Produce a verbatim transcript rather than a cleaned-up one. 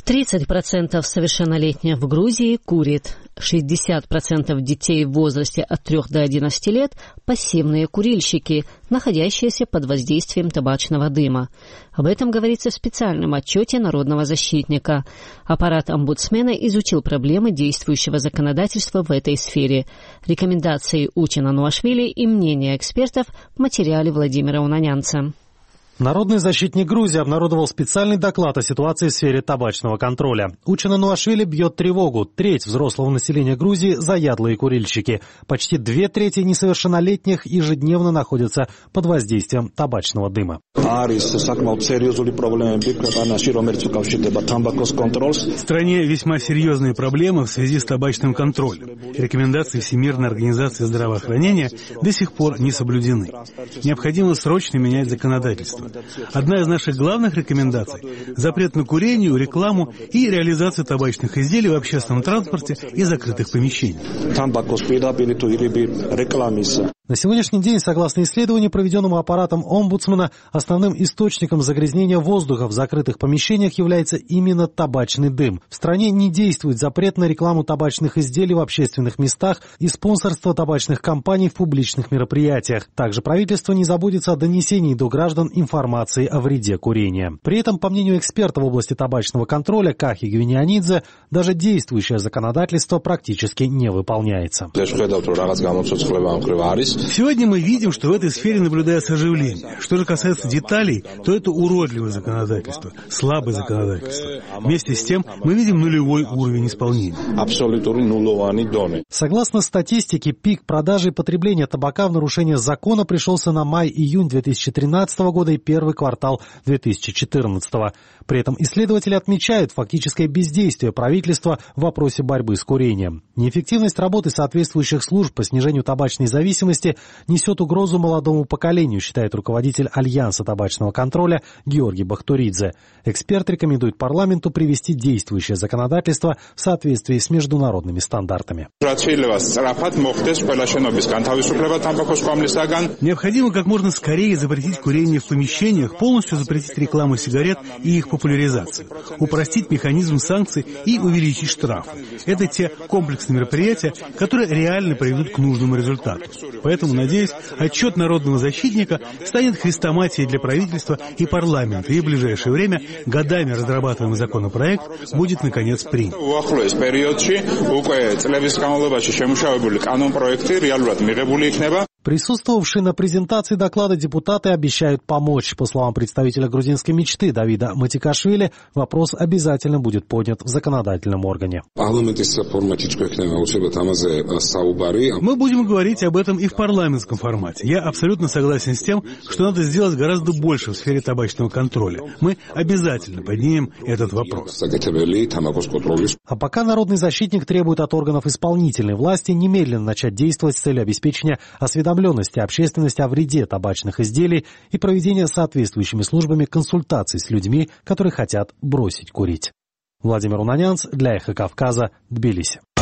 тридцать процентов совершеннолетних в Грузии курит. шестьдесят процентов детей в возрасте от трёх до одиннадцати лет – пассивные курильщики, находящиеся под воздействием табачного дыма. Об этом говорится в специальном отчете народного защитника. Аппарат омбудсмена изучил проблемы действующего законодательства в этой сфере. Рекомендации Учена Нуашвили и мнения экспертов в материале Владимира Унанянца. Народный защитник Грузии обнародовал специальный доклад о ситуации в сфере табачного контроля. Учена Нуашвили бьет тревогу. Треть взрослого населения Грузии – заядлые курильщики. Почти две трети несовершеннолетних ежедневно находятся под воздействием табачного дыма. В стране весьма серьезные проблемы в связи с табачным контролем. Рекомендации Всемирной организации здравоохранения до сих пор не соблюдены. Необходимо срочно менять законодательство. Одна из наших главных рекомендаций – запрет на курение, рекламу и реализацию табачных изделий в общественном транспорте и закрытых помещениях. На сегодняшний день, согласно исследованию, проведенному аппаратом омбудсмена, основным источником загрязнения воздуха в закрытых помещениях является именно табачный дым. В стране не действует запрет на рекламу табачных изделий в общественных местах и спонсорство табачных компаний в публичных мероприятиях. Также правительство не заботится о донесении до граждан информации о вреде курения. При этом, по мнению эксперта в области табачного контроля Кахи Гвиньянидзе, даже действующее законодательство практически не выполняется. Сегодня мы видим, что в этой сфере наблюдается оживление. Что же касается деталей, то это уродливое законодательство, слабое законодательство. Вместе с тем мы видим нулевой уровень исполнения. Согласно статистике, пик продажи и потребления табака в нарушение закона пришелся на май-июнь две тысячи тринадцатого года и первый квартал две тысячи четырнадцатого. При этом исследователи отмечают фактическое бездействие правительства в вопросе борьбы с курением. Неэффективность работы соответствующих служб по снижению табачной зависимости несет угрозу молодому поколению, считает руководитель Альянса табачного контроля Георгий Бахтуридзе. Эксперт рекомендует парламенту привести действующее законодательство в соответствии с международными стандартами. Необходимо как можно скорее запретить курение в помещениях, полностью запретить рекламу сигарет и их популяризацию, упростить механизм санкций и увеличить штрафы. Это те комплексные мероприятия, которые реально приведут к нужному результату. Поэтому, надеюсь, отчет народного защитника станет хрестоматией для правительства и парламента, и в ближайшее время годами разрабатываемый законопроект будет, наконец, принят. Присутствовавшие на презентации доклада депутаты обещают помочь. По словам представителя грузинской мечты Давида Матикашвили, вопрос обязательно будет поднят в законодательном органе. Мы будем говорить об этом и в парламентском формате. Я абсолютно согласен с тем, что надо сделать гораздо больше в сфере табачного контроля. Мы обязательно поднимем этот вопрос. А пока народный защитник требует от органов исполнительной власти немедленно начать действовать с целью обеспечения осведомленности общественности о вреде табачных изделий и проведения соответствующими службами консультаций с людьми, которые хотят бросить курить. Владимир Унанянц для Эхо Кавказа, Тбилиси.